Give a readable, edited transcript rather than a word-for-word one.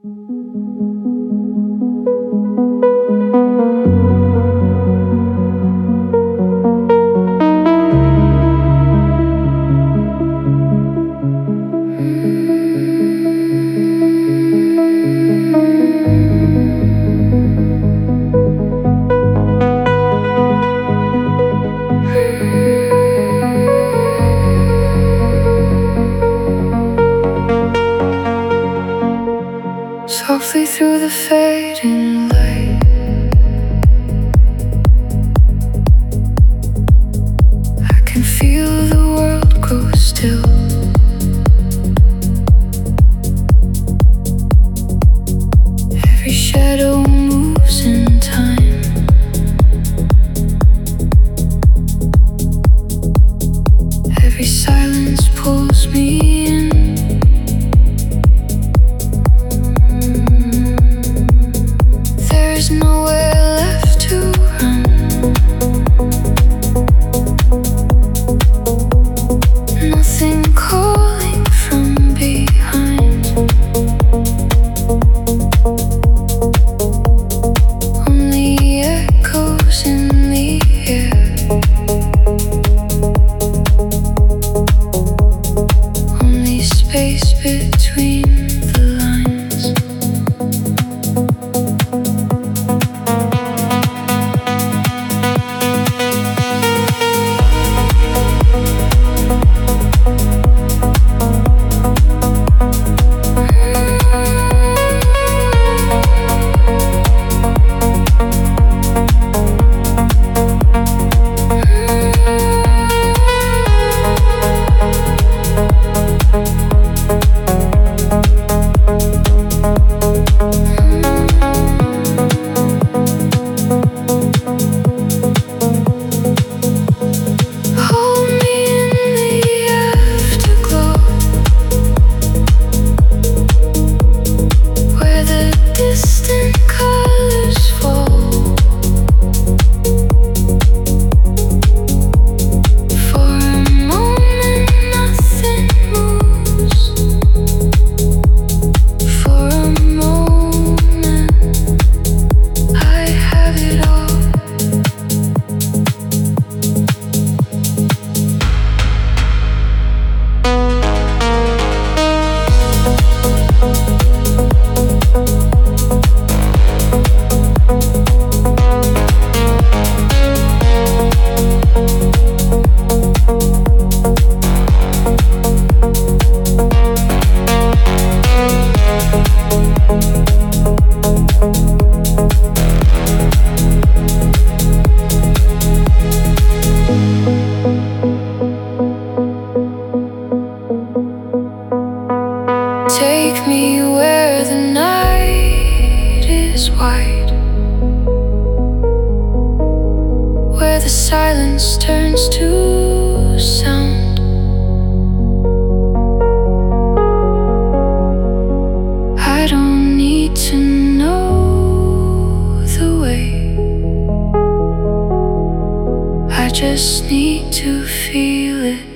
Softly through the fading light, I can feel the world grow still. Every shadow moves in time. Every silence pulls me in. There's nowhere left to run. Nothing calling from behind. Only echoes in the air. Only space between the lines. Hold me in the afterglow, where the distant colors fall. For a moment nothing moves. For a moment I have it all. Take me where the night is wide, where the silence turns to sound. I don't need to know the way, I just need to feel it.